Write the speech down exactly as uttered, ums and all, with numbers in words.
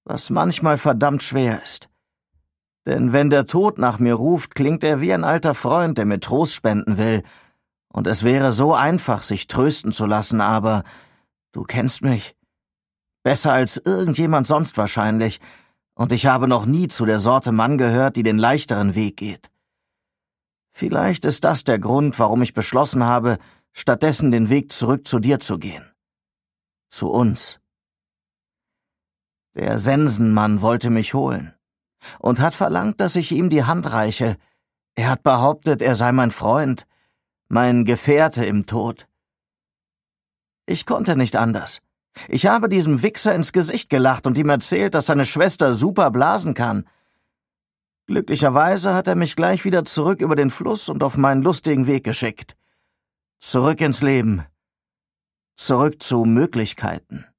was manchmal verdammt schwer ist. Denn wenn der Tod nach mir ruft, klingt er wie ein alter Freund, der mir Trost spenden will, und es wäre so einfach, sich trösten zu lassen, aber du kennst mich. Besser als irgendjemand sonst wahrscheinlich, und ich habe noch nie zu der Sorte Mann gehört, die den leichteren Weg geht. Vielleicht ist das der Grund, warum ich beschlossen habe, stattdessen den Weg zurück zu dir zu gehen. Zu uns. Der Sensenmann wollte mich holen und hat verlangt, dass ich ihm die Hand reiche. Er hat behauptet, er sei mein Freund, mein Gefährte im Tod. Ich konnte nicht anders. Ich habe diesem Wichser ins Gesicht gelacht und ihm erzählt, dass seine Schwester super blasen kann. Glücklicherweise hat er mich gleich wieder zurück über den Fluss und auf meinen lustigen Weg geschickt. Zurück ins Leben. Zurück zu Möglichkeiten.